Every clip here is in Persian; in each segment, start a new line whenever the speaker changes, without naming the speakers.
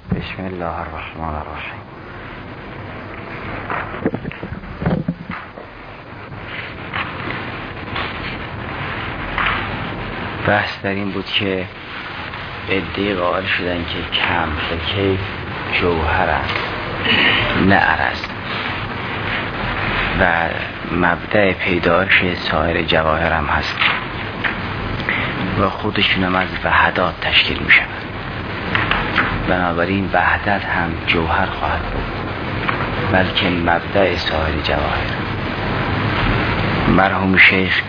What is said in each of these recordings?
بسم الله الرحمن الرحیم. بحث در این بود که عده‌ای قائل شدن که کم و کیف جوهر است نه عرض و مبدأ پیدایش سایر جواهر هم هست و خودشون هم از وحدات تشکیل می شود. بنابراین وحدت هم جوهر خواهد بود بلکه مبدأ سایر جواهر. مرحوم شیخ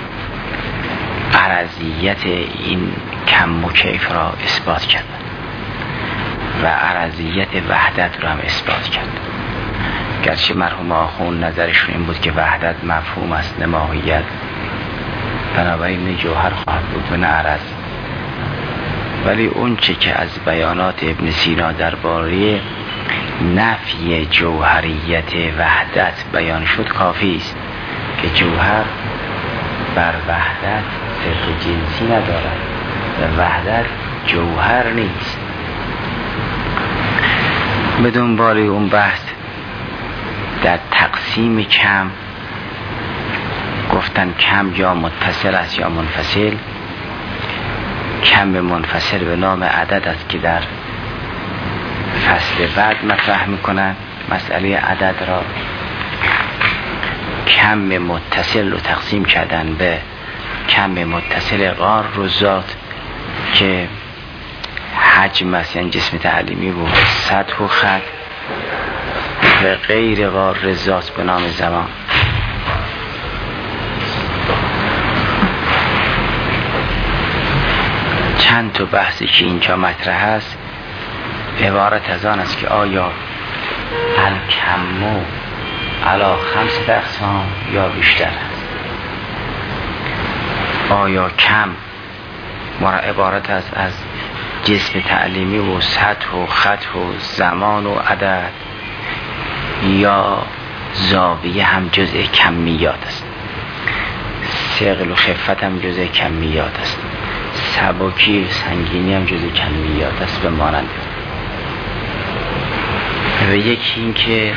عرضیت این کم و کیف را اثبات کرد و عرضیت وحدت را هم اثبات کرد، گرچه مرحوم آخوند نظرشون این بود که وحدت مفهوم است نه ماهیت، بنابراین نه جوهر خواهد بود و نه عرض. ولی اون چه که از بیانات ابن سینا درباره نفی جوهریت وحدت بیان شد کافی است که جوهر بر وحدت صرف جنسی ندارد و وحدت جوهر نیست. به دنبال اون بحث در تقسیم کم گفتن کم یا متصل است یا منفصل. کم منفصل به نام عدد است که در فصل بعد مطرح میکنن مسئله عدد را. کم متصل رو تقسیم کردن به کم متصل غار و ذات که حجم است، یعنی جسم تعلیمی و سطح و خط، و غیر غار ذات به نام زمان. چند تا بحثی که اینجا مطرح است عبارت از آن است که آیا الکمو علی 5 اقسام یا بیشتر است. آیا کم عبارت است از جسم تعلیمی و سطح و خط و زمان و عدد، یا زاویه هم جزء کمیات است، ثقل و خفت هم جزء کمیات است، سبکی و سنگینی هم جزء کمیات است به مانند. و یکی این که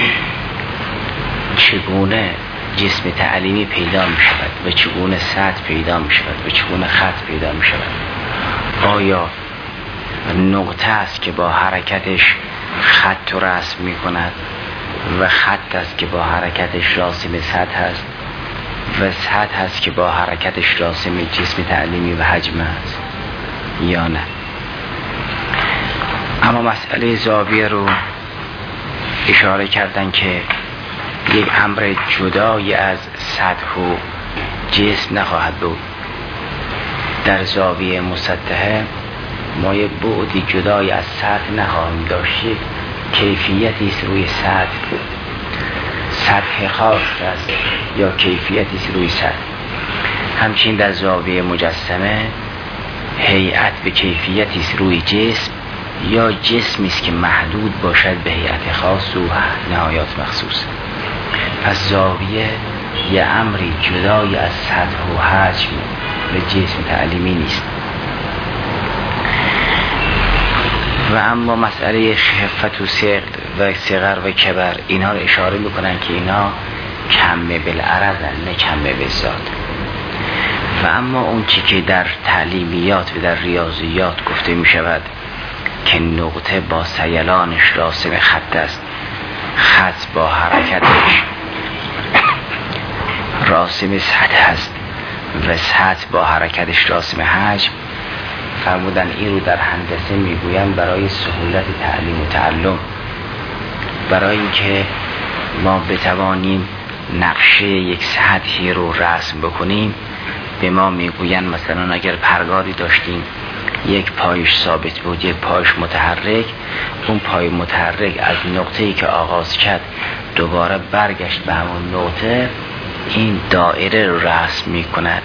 چگونه جسم تعلیمی پیدا می شود و چگونه سطح پیدا می شود و چگونه خط پیدا می شود. آیا نقطه است که با حرکتش خط و رسم می کند و خط است که با حرکتش راسم سطح است و سطح است که با حرکتش راسم جسم تعلیمی و حجم است یا نه. اما مسئله زاویه رو اشاره کردن که یک امر جدای از سطح و جسم نخواهد بود. در زاویه مسطحه ما یک بعدی جدای از سطح نخواهیم داشت، کیفیتی است روی سطح خاص است یا کیفیتی است روی سطح. همچنین در زاویه مجسمه هیئت به کیفیتی است روی جسم یا جسمی است که محدود باشد به هیئت خاص و نهایات مخصوص. پس زاویه یه امری جدای از سطح و حجم به جسم تعلیمی نیست. و اما مسئله خفت و ثقل و صغر و کبر، اینها رو اشاره میکنن که اینا کم بالعرض نه کم بالذات. و اما اون چی که در تعلیمیات و در ریاضیات گفته میشود که نقطه با سیلانش راسم خط است، خط با حرکتش راسم سطح است و سطح با حرکتش راسم حجم، فرمودن این رو در هندسه میگویم برای سهولت تعلیم و تعلم، برای اینکه ما بتوانیم نقشه یک سطحی رو رسم بکنیم. به ما میگوین مثلا اگر پرگاری داشتیم یک پایش ثابت بود یک پایش متحرک، اون پای متحرک از نقطه‌ای که آغاز کرد دوباره برگشت به همون نقطه، این دایره رو رسم میکند.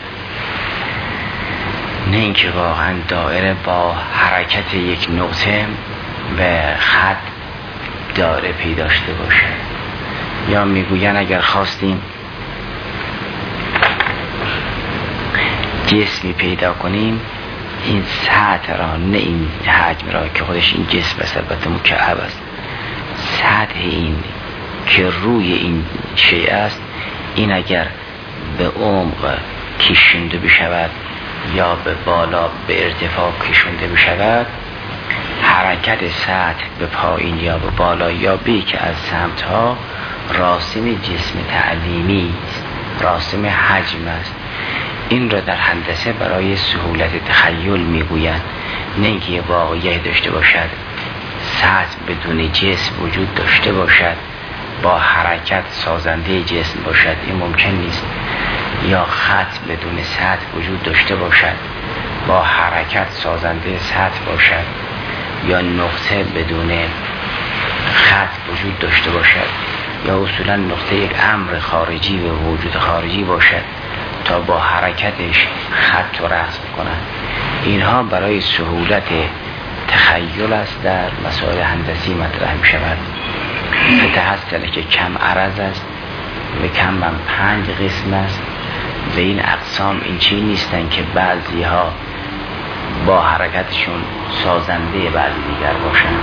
نه اینکه واقعا دایره با حرکت یک نقطه و خط دایره پیدا داشته باشه. یا میگوین اگر خواستیم جسمی پیدا کنیم این سطح را، نه این حجم را که خودش این جسم است البته مکعب است، سطح این که روی این شیء است، این اگر به عمق کشونده بشود یا به بالا به ارتفاع کشونده بشود، حرکت سطح به پایین یا به بالا یا به که از سمتها راسم جسم تعلیمی است، راسم حجم است. این را در هندسه برای سهولت تخیل میگویند، نه اینکه واقعیت داشته باشد سطح بدون جسم وجود داشته باشد، با حرکت سازنده جسم باشد، این ممکن نیست. یا خط بدون سطح وجود داشته باشد، با حرکت سازنده سطح باشد، یا نقطه بدون خط وجود داشته باشد، یا اصولا نقطه یک امر خارجی و وجود خارجی باشد تا با حرکتش خط و رسم کنند. اینها برای سهولت تخیل است در مسائل هندسی مطرح می شود. فتحصله که کم عرض است و کم 5 قسم است. و این اقسام این چی نیستن که بعضی ها با حرکتشون سازنده بعضی دیگر باشن.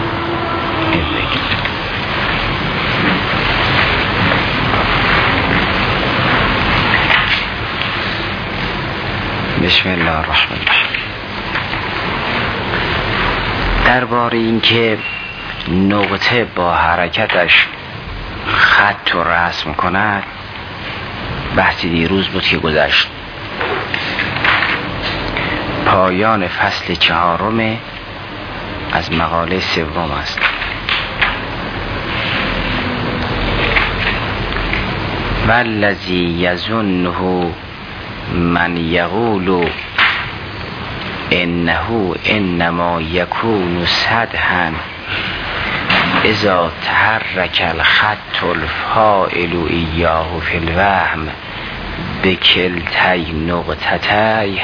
بسم الله الرحمن الرحیم. درباره این که نقطه با حرکتش خط و رسم کند بحثی دیروز بود که گذشت. پایان فصل 4 از مقاله 3 است. والذی یظنه من یقول انه انما یکون سدحا اذا تحرک الخط الفاعل ایاه فی الوهم بکلتی نقطتی.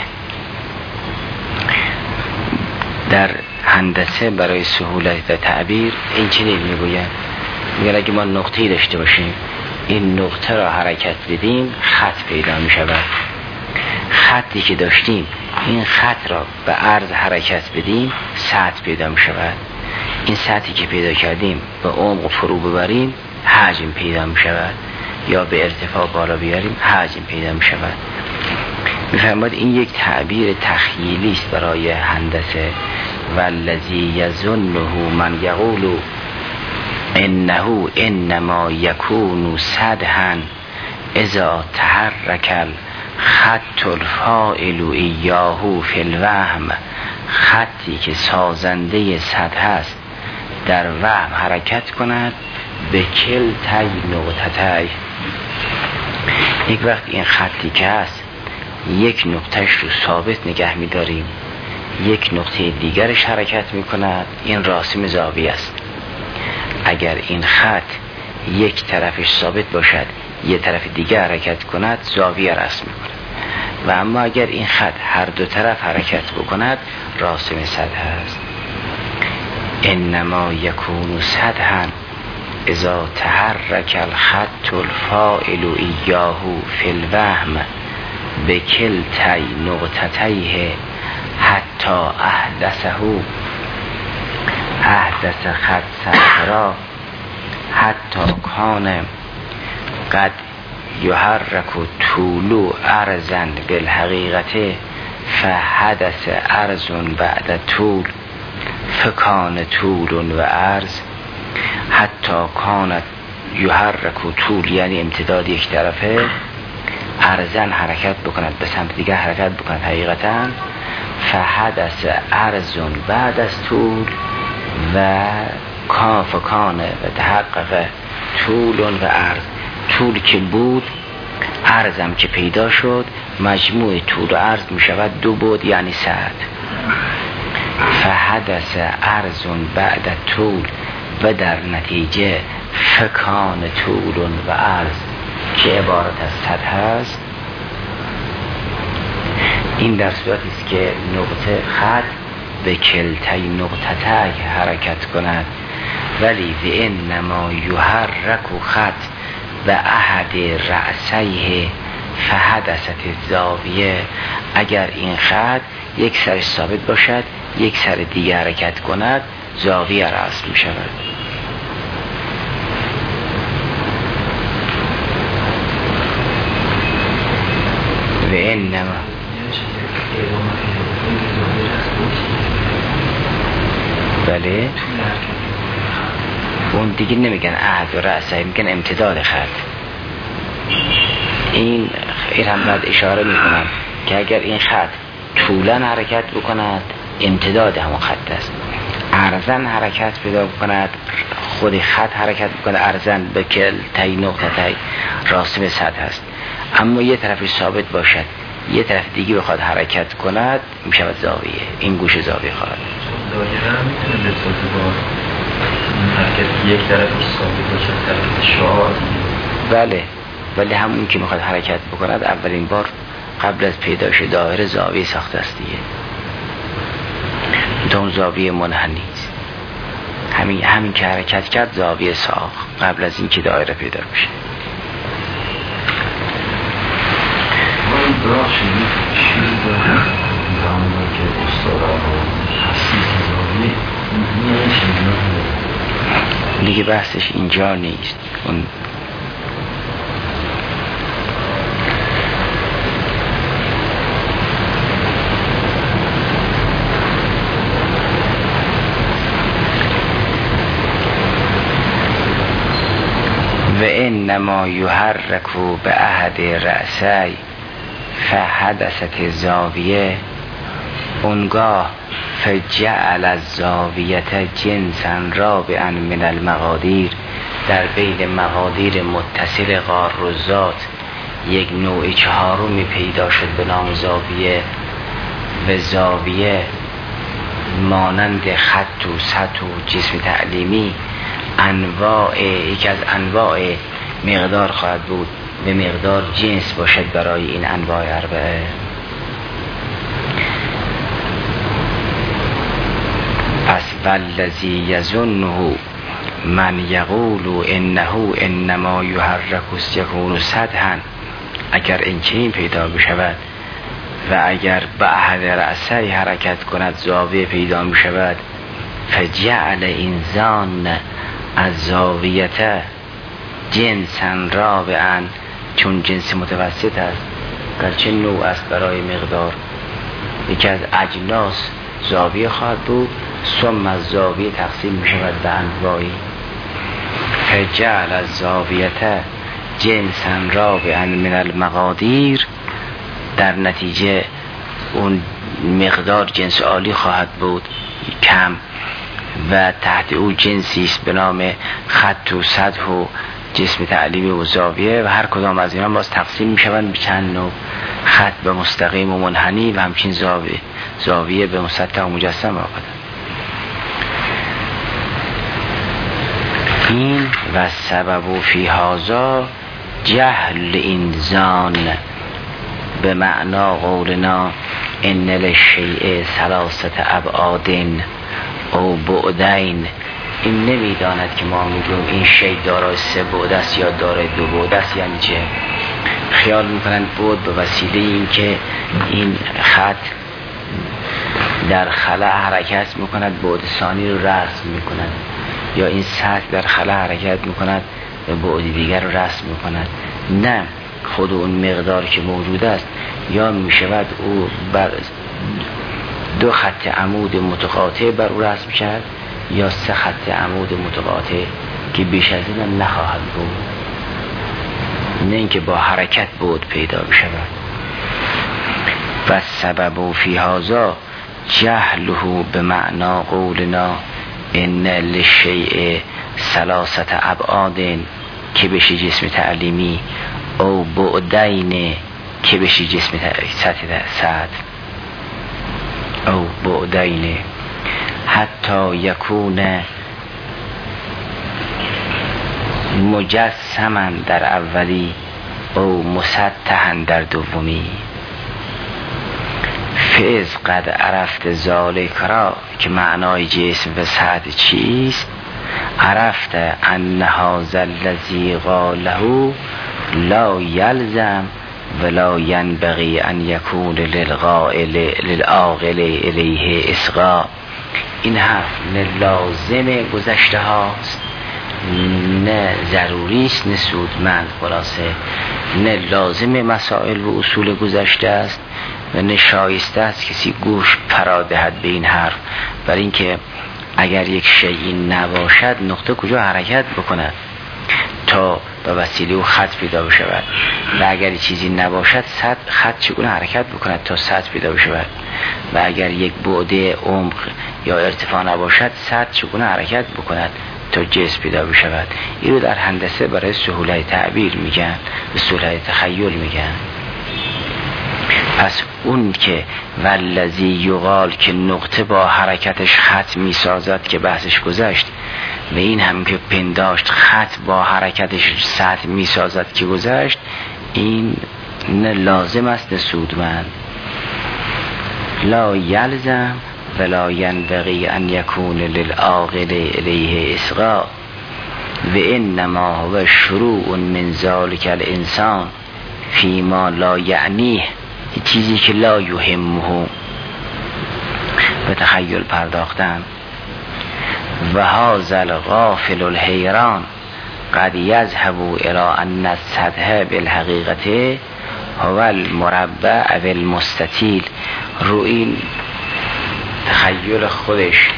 در هندسه برای سهولت تعبیر این چنین میگوید، میگن اگه ما نقطه‌ای داشته باشیم، این نقطه را حرکت بدیم خط پیدا می شود. خطی که داشتیم این خط را به عرض حرکت بدیم سطح پیدا می شود. این سطحی که پیدا کردیم به عمق فرو ببریم حجم پیدا می شود، یا به ارتفاع بالا بیاریم حجم پیدا می شود. می‌فرماید این یک تعبیر تخیلی است برای هندسه. والذی یظنه من یقول انه انما یکون سدحا اذا تحرک الخط الفاعل ایاه فی الوهم، خطی که سازنده سطح است در وهم حرکت کند به کلتی نقطتی. یک وقت این خطی که هست یک نقطهش رو ثابت نگه می‌داریم، یک نقطه دیگرش حرکت می‌کند، این راسم زاویه است. اگر این خط یک طرفش ثابت باشد یک طرف دیگر حرکت کند زاویه رسم می‌کند، و اما اگر این خط هر دو طرف حرکت بکند راسم سطح است. انما یکون سدحا اذا تحرک الخط الفاعل ایاه فی الوهم بکلتی نقطتیه حتی احدث خط سطرا حتی کان قد یحرک طول ارزا بالحقیقت فحدث ارز بعد طول فکان طول و ارز. حتی کانت یحرک طول یعنی امتداد یک طرفه، ارزن حرکت بکند به سمت دیگر حرکت بکند حقیقتا، فحدث ارز بعد از طول و فکان و تحقق طول و ارز. طول که بود ارزم که پیدا شد، مجموع طول و ارز می شود 2 بعد یعنی سطح. فحدث ارز بعد طول و در نتیجه فکان طول و ارز که عبارت از سطح است. این در صورتی است که نقطه خط به کلتی نقطتی حرکت کند، ولی و انما یحرک خط به احد رأسیه فحدثت الزاویه. اگر این خط یک سرش ثابت باشد، یک سر دیگه حرکت کند، زاویه رسم می شود. و انما بله اون دیگه نمیگن عهد و رأسه، میگن امتداد خط. این هم باید اشاره میکنم که اگر این خط طولا حرکت بکند امتداد همون خط است، عرضن حرکت پیدا بکند خود خط حرکت بکند، عرضن به کلتای نقطتای راسم سطح است. اما یه طرفش ثابت باشد، یه طرف دیگه بخواد حرکت کند، میشود زاویه. این گوش زاویه خواهد.
دایره هم میتونه بسازه با حرکت یک طرفش ثابت باشد، حرکت شعار.
بله، ولی همون که میخواد حرکت بکند اولین بار قبل از پیدایش دایره زاویه ساخته است دیگه. اون زاویه منحنی است. همین که حرکت کرد زاویه ساخت قبل از اینکه دایره پیدا بشه. دیگه بحثش اینجا نیست. اون و انما یحرکو به احد رأسی فحدثت زاویه، اونگاه فجعل الزاویت جنسا رابعا من المقادیر، در بین مقادیر متصل قار و ذات یک نوع چهارمی پیدا شد به نام زاویه. و زاویه مانند خط و سطح و جسم تعلیمی یکی از انواع مقدار خواهد بود، به مقدار جنس باشد برای این انواع اربعه. پس والذی یظنه من یقول انه انما یحرک یکون سطحا، اگر این چنین پیدا بشود و اگر به احد رأسه حرکت کند زاویه پیدا می شود، فجعل انسان از زاویت جنسا رابعا، چون جنس متوسط است گرچه نوع است برای مقدار، یکی از اجناس زاویه خواهد بود، ثم از زاویه تقسیم می شود به انواعی. فجعل از زاویت جنسا رابعا من المقادیر، در نتیجه اون مقدار جنس عالی خواهد بود کم، و تحت او جنسی است به نام خط و سطح و جسم تعلیمی و زاویه، و هر کدام از اینا باز تقسیم می شوند به چند نوع، خط به مستقیم و منحنی و همچین زاویه به مسطح و مجسم آمده. این و سبب فی هذا جهل انسان به معنا قولنا ان للشیء ثلاثه ابعاد او بعدین. این نمیداند که ما میگیم این شیء دارای 3 بعد است یا دارای 2 بعد است. یعنی چه؟ خیال میکنند بعد به وسیله این که این خط در خلا حرکت میکند بعد ثانی رو رسم میکند، یا این سطح در خلا حرکت میکند و بعد دیگر رو رسم میکند. نه، خود اون مقدار که موجود است یا میشود او بر 2 خط عمود متقاطع بر او رسم شد، یا 3 خط عمود متقاطع که بیش از این نخواهد بود، نه اینکه با حرکت بود پیدا بشود. و سبب فی هذا جهله به معنا قولنا ان للشیء ثلاثه ابعاد که بشه جسم تعلیمی، او بعدین که بشه جسم سطح، او بعدین حتی یکون مجسما در اولی او مسطحا در دومی. فیض قد عرفت ذالک را، که معنای جسم و سطح چیست، عرفت ان هذا الذی قاله لا یلزم ولا ینبغی ان یکون للعاقل الیه اصغا. این حرف نه لازم گذشته هاست، نه ضروری است، نه سودمند. خلاصه نه لازم مسائل و اصول گذشته است و نه شایسته است کسی گوش فرا دهد به این حرف، برای اینکه اگر یک شیئی نباشد نقطه کجا حرکت بکند تا به وسیله او خط پیدا بشود، و اگر چیزی نباشد خط چگونه حرکت بکند تا سطح پیدا بشود، و اگر یک بعد عمق یا ارتفاع نباشد سطح چگونه حرکت بکند تا جسم پیدا بشود. این رو در هندسه برای سهولت تعبیر میگن، به سهولت تخیل میگن. پس اون که والذی یقال که نقطه با حرکتش خط میسازد که بحثش گذشت، و این هم که پنداشت خط با حرکتش سطح میسازد که گذشت، این نه لازم است نه سودمند. لا یلزم ولا ینبغی ان یکون للعاقل الیه اصغا و انما هو شروع من ذلک الانسان فیما لا یعنیه، چیزی که لا یهمه، به تخیل پرداختن. و هذا الغافل الحیران قد یذهب الی ان السطح بالحقیقت هو المربع او المستطیل. رو این تخیل خودش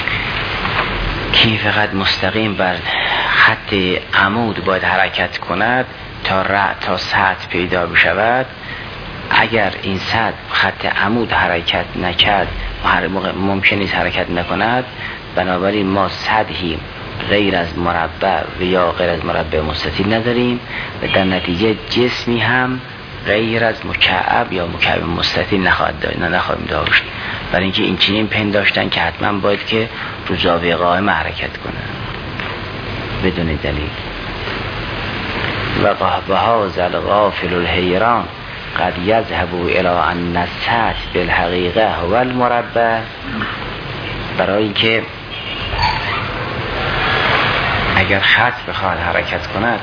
که فقط مستقیم بر خط عمود باید حرکت کند تا سطح پیدا بشود، اگر این سطح خط عمود حرکت نکرد ممکن نیست حرکت نکند، بنابراین ما سطحی غیر از مربع و یا غیر از مربع مستطیل نداریم و در نتیجه جسمی هم غیر از مکعب یا مکعب مستطیل نخواهیم داشت، برای اینکه این چنین پنداشتن که حتما باید که رو زاویه قائمه حرکت کنه بدون دلیل. و هذا الغافل الحیران قد یذهب الی ان السطح بالحقیقه هو المربع، برای اینکه اگر خط بخواهد حرکت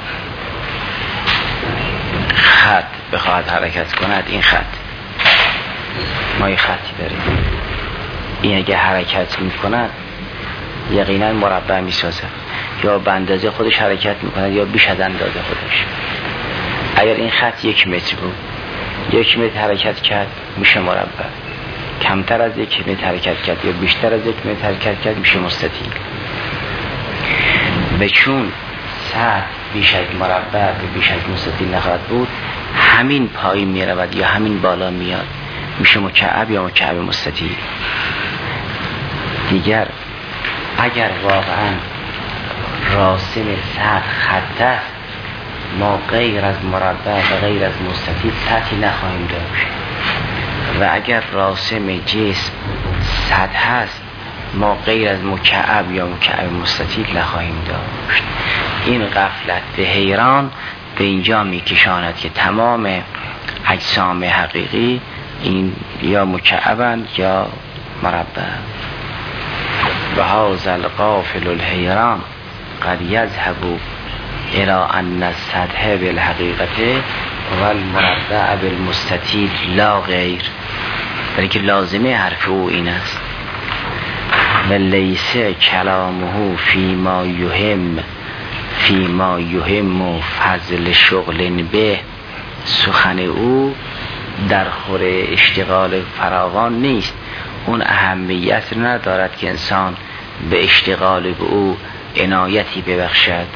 کند این خط ما یه خطی داریم، این اگر حرکت میکند یقینا مربع میسازه، یا به اندازه خودش حرکت میکند یا بیش از اندازه خودش. اگر این خط 1 متر بود، 1 متر حرکت کرد میشه مربع، کمتر از 1 متر حرکت کرد یا بیشتر از 1 متر حرکت کرد میشه مستطیل. و چون سطح بیش از مربع و بیش از مستطیل نخواهد بود، همین پایین میرود یا همین بالا میاد میشه مکعب یا مکعب مستطیل. دیگر اگر واقعا راسم سطح خط است، ما غیر از مربع و غیر از مستطیل سطحی نخواهیم داشت، و اگر راسم جسم سطح است ما غیر از مکعب یا مکعب مستطیل نخواهیم داشت. این غفلت به حیران به اینجا میکشاند که تمام اجسام حقیقی این یا مکعبند یا مربع. و هذا الغافل الحیران قد یذهب الی ان السطح بالحقیقت و المربع بالمستطیل لا غیر، برای که لازمه حرف او این است. و لیس کلامه فیما یهم فضل شغل به، سخن او در خور اشتغال فراوان نیست، اون اهمیت ندارد که انسان به اشتغال به او عنایتی ببخشد.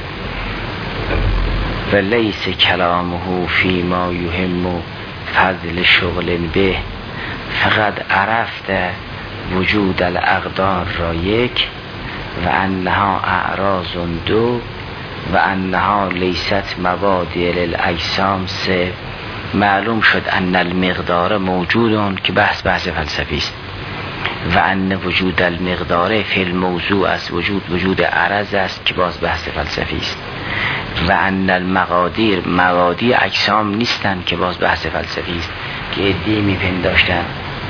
و لیس کلامه فیما یهم فضل شغل به، فقط عرفت وجود الاقدار را 1 و انها اعراض 2 و انها لیست مبادئ للاجسام 3. معلوم شد ان المقدار موجود که بحث فلسفی است، و ان وجود المقدار فی الموضوع است، وجود عرض است که باز بحث فلسفی است، و ان المقادیر مبادی اجسام نیستند که باز بحث فلسفی است، که عده‌ای میپنداشتن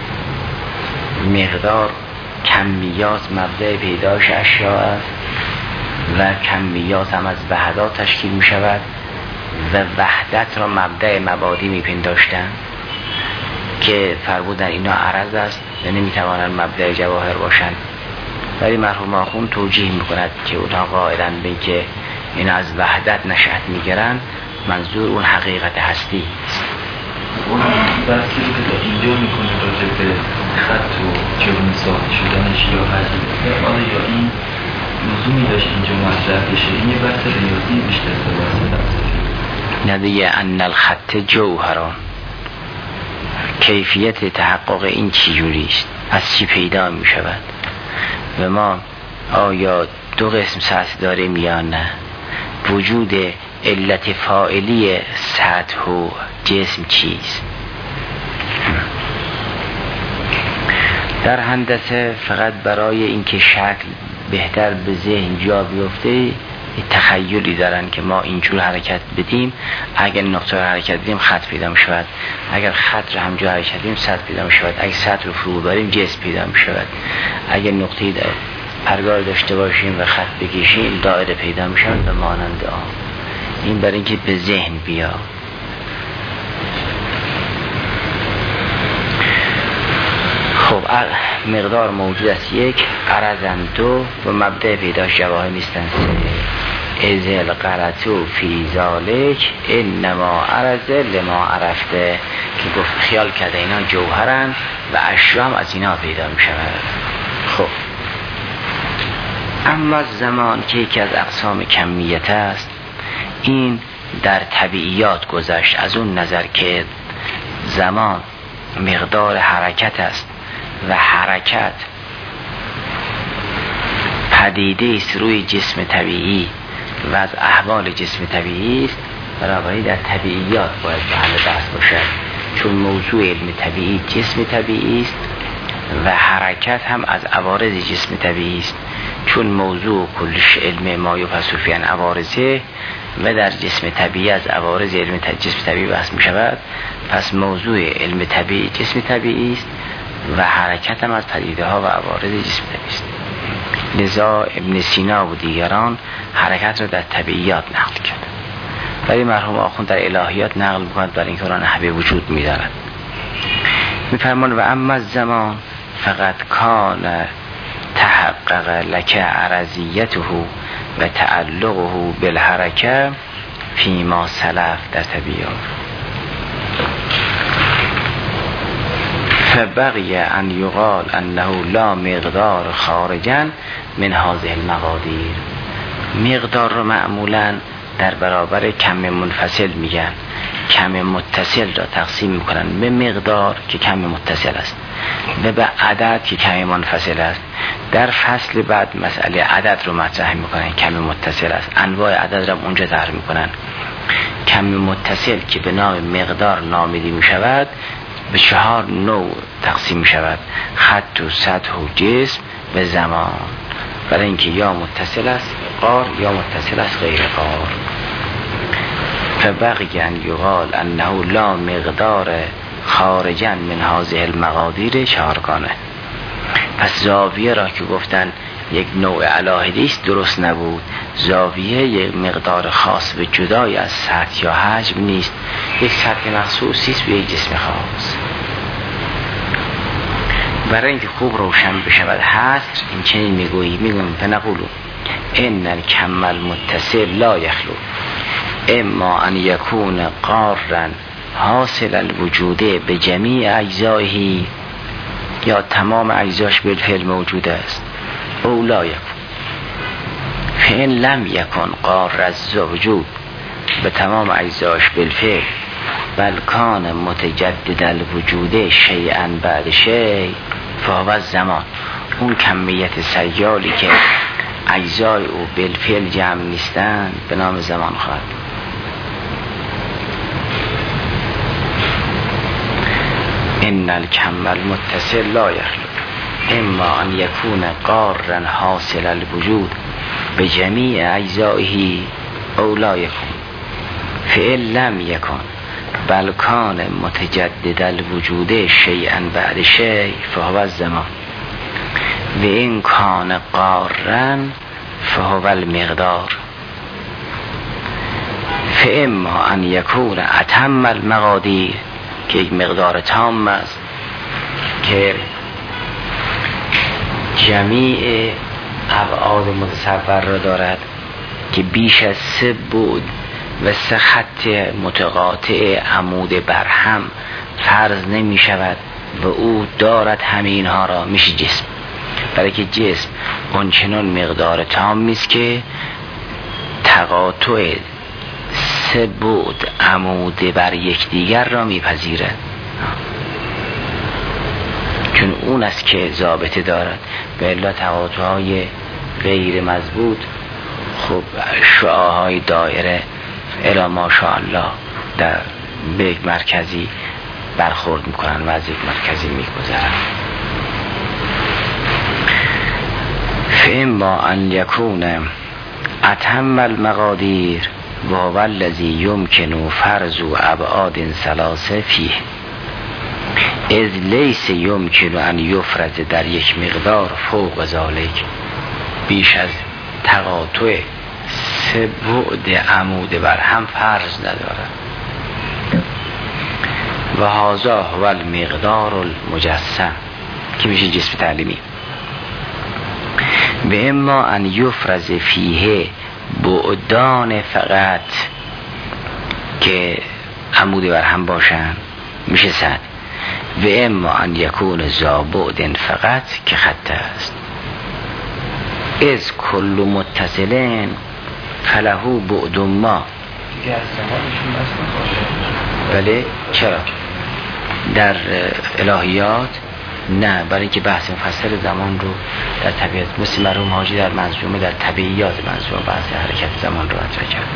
مقدار کمیات مبدأ پیدایش اشیاء است و کمیات هم از وحدات تشکیل می شود و وحدت را مبدأ مبادی میپنداشتن که فرمودن اینا عرض است و نمیتوانند مبدأ جواهر باشند. ولی مرحوم آخوند توجیه میکند که اونها قائلن به که اینا از وحدت نشأت میگیرن، منظور اون حقیقت هستی است.
اون بحثی رو که تا اینجا میکنه راجع به خط و چگونه ساخته شدنش یا حجم حالا یا این لزومی داشت اینجا مطرح بشه، این یه بحث ریاضی بیشتر تا بحث فلسفی.
نه دیگه ان الخط جوهران، کیفیت تحقق این چی جوریست، از چی پیدا می شود و ما آیا دو قسم سطح داریم یا نه، وجود علت فاعلی سطح و جسم چیست. در هندسه فقط برای اینکه شکل بهتر به ذهن جا بیفته تخیلی دارن که ما اینجور حرکت بدیم، اگر نقطه حرکت بدیم خط پیدا می شود، اگر خط رو همجا حرکت بدیم سطح پیدا می شود، اگر سطح رو فرو بریم جسم پیدا می شود، اگر نقطه پرگار داشته باشیم و خط بکشیم دایره پیدا می شود و مانند آن. این برای اینکه به ذهن بیا. خب مقدار موجود است یک، عرضن دو و مبدأ پیداش جواهر نیستن سه. ازل قرطو فی ذالک انما عرض لما عرفته، که گفت خیال کرده اینا جوهرن و اشیاء از اینا پیدا می شود. خب اما زمان که یکی از اقسام کمیت است، این در طبیعیات گذشت از اون نظر که زمان مقدار حرکت است و حرکت پدیده است روی جسم طبیعی و از احوال جسم طبیعی است، بنابراین در طبیعیات باید محل بحث باشد، چون موضوع علم طبیعی جسم طبیعی است و حرکت هم از عوارض جسم طبیعی است، چون موضوع کلش علم ما یبحث فی عن عوارضه و در جسم طبیعی از عوارض علم جسم طبیعی بحث می شود. پس موضوع علم طبیعی جسم طبیعی است و حرکت هم از پدیده ها و عوارض جسم طبیعی است. لذا ابن سینا و دیگران حرکت را در طبیعیات نقل کرد، ولی مرحوم آخوند در الهیات نقل می‌کند برای اینکه آن نحوه وجود می‌دارد. می‌فرماند و اما زمان فقط کان تحقق لک عرضیته و تعلقه بالحرکه فیما سلف در طبیعیات، فبقی ان یقال انه لا مقدار خارجا من هذه المقادیر. مقدار رو معمولا در برابر کم منفصل میگن، کم متصل را تقسیم میکنن به مقدار که کم متصل است و به عدد که کم منفصل است. در فصل بعد مسئله عدد رو مطرح میکنن، کم متصل است، انواع عدد را اونجا ذکر میکنن. کم متصل که به نام مقدار نامیده میشود به 4 نوع تقسیم میشود: خط و سطح و جسم و زمان، برای اینکه یا متصل است قار یا متصل است غیر قار. فبقی ان یقال انه لا مقدار خارجا من هذه المقادیر چهارگانه. پس زاویه را که گفتن یک نوع علاهده است درست نبود. زاویه یک مقدار خاص و جدای از سطح یا حجم نیست، یک سطح مخصوصی است به یک جسم خاص. برای اینکه خوب روشن بشود حصر این چنین میگویم فنقولو ان الکم المتصل لا یخلو اما ان یکون قارا حاصل الوجوده به جمیع اجزائه، یا تمام اجزاش بالفعل موجود است، او لا یکون فإن لم یکن قار الوجود به تمام اجزاش بالفعل بل کان متجدد الوجود شیئا بعد شیء فهو زمان. اون کمیت سیالی که اجزای او بالفعل جمع نیستند به نام زمان خواهد. ان الکم المتصل لا یخلو اما ان یکون قارا حاصل الوجود به جمیع اجزائه او لا یکون فإن لم یکن بل کان متجدد الوجود شیئا بعد شیء فهو الزمان و این کان قارا فهو المقدار فاما ان یکون اتم المقادیر، که یک مقدار تام است که جمیع ابعاد متصور را دارد، که بیش از 3 بعد و 3 خط متقاطع عمود برهم فرض نمی شود و او دارد همین ها را، میشه جسم. برای که جسم اونچنان مقدار تامی است که تقاطع 3 بعد عمود بر یکدیگر را میپذیرد، چون اون است که ضابطه دارد. به الا تقاطع‌های غیر مضبوط خب شعاعهای دایره الی ماشاءالله در به یک مرکزی برخورد میکنن و از یک مرکزی میگذرن. فاما ان یکون اتم المقادیر و هو الذی یمکن فرض ابعاد ثلاثه فیه، اذ لیس یمکن ان یفرض در یک مقدار فوق ذلک، بیش از تقاطع 3 بعد عمود بر هم فرض ندارد. و هذا هو المقدار المجسم، که میشه جسم تعلیمی. و اما ان یفرض فیه بعدان فقط، که عمود بر هم باشن، میشه 100. و اما ان یکون ذا بعد فقط، که خط است. از کل متصلین فله بعد ما. بله چرا؟ در الهیات نه، برای اینکه بحث مفصل زمان رو در طبیعت، مثل مرحوم حاجی در منظومه در طبیعیات منظومه بحث حرکت زمان رو مطرح کرد.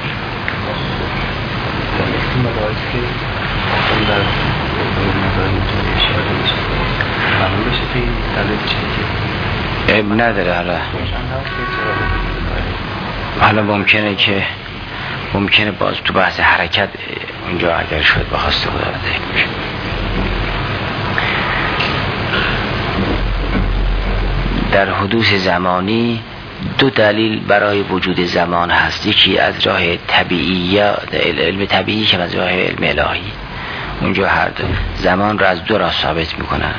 نداره. حالا ممکنه باز تو بحث حرکت اونجا اگر شد بخواسته خدا ذکر میشه. در حدوث زمانی 2 دلیل برای وجود زمان هست، یکی از راه طبیعی، علم طبیعی، که از راه علم الهی. اونجا هر دو زمان را از 2 راه ثابت میکنن.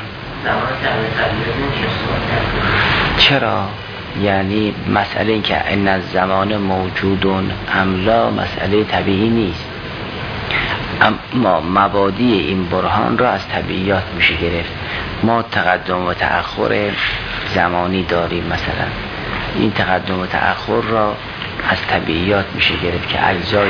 چرا؟ یعنی مسئله این که ان الزمان موجودون املا مسئله طبیعی نیست، اما مبادی این برهان را از طبیعیات میشه گرفت. ما تقدم و تأخر زمانی داریم، مثلا این تقدم و تأخر را از طبیعیات میشه گرفت که اجزای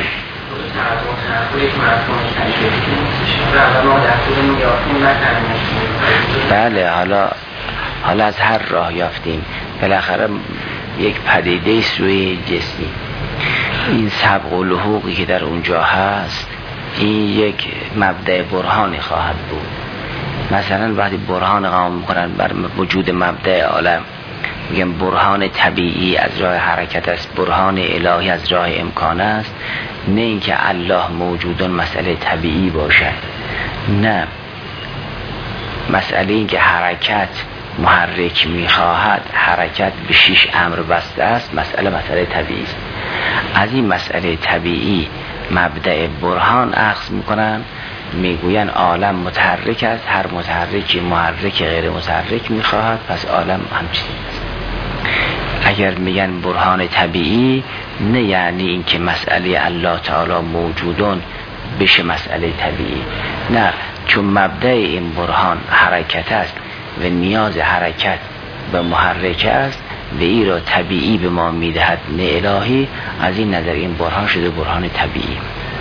بله. حالا از هر راه یافتیم بالاخره یک پدیده سوی جسمی. این سبق و لحوقی که در اونجا هست، این یک مبدأ برهانی خواهد بود. مثلا وقتی برهان قائم میکنن بر وجود مبدأ عالم، میگن برهان طبیعی از راه حرکت است، برهان الهی از راه امکان است. نه اینکه الله موجودون مسئله طبیعی باشد، نه، مسئله این که حرکت محرک میخواهد، حرکت به 6 امر بسته است، مسئله طبیعی است. از این مسئله طبیعی مبدأ برهان اخذ میکنن، میگوین عالم متحرک است، هر متحرکی محرک غیر متحرک میخواهد، پس عالم همچنین است. اگر میگن برهان طبیعی، نه یعنی این که مسئله الله تعالی موجودون بشه مسئله طبیعی، نه، چون مبدأ این برهان حرکت است و نیاز حرکت به محرک است و ای را طبیعی به ما میدهد نه الهی. از این نظر این برهان شده برهان طبیعی.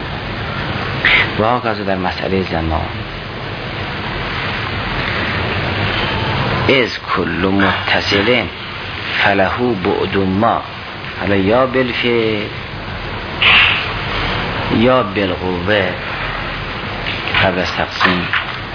و آقازه در مسئله زمان، از کل متصلین فله بعد ما، حالا یا بالفعل یا بالقوه قبل از تقسیم.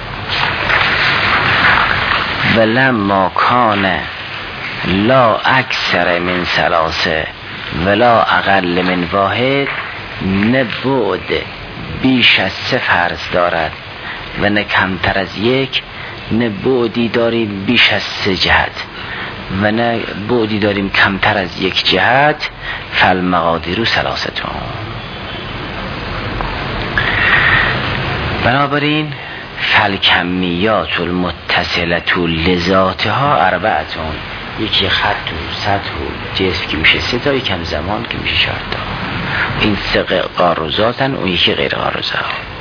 ولما کان لا اکثر من 3 ولا اقل من 1، نه بعد بیش از 3 فرض دارد و نه کمتر از 1، نه بعدی داریم بیش از 3 جهت و نه بعدی داریم کمتر از 1 جهت. فالمقادیر 3. بنابراین فالکمیات المتصلة لذاتها اربعتون، یکی خط و سطح و جسم که میشه 3 تا، یکم زمان که میشه 4 تا. این 3 قار ذاتن، اون یکی غیر قار ذات.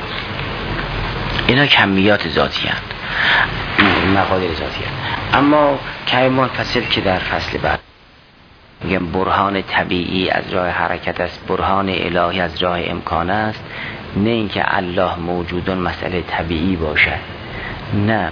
اینا کمیات ذاتی هستند، مقادیر ذاتی هستند. اما کمی منفصل که در فصل بعد میگم برهان طبیعی از راه حرکت است، برهان الهی از راه امکان است. نه اینکه الله موجودون مسئله طبیعی باشد، نه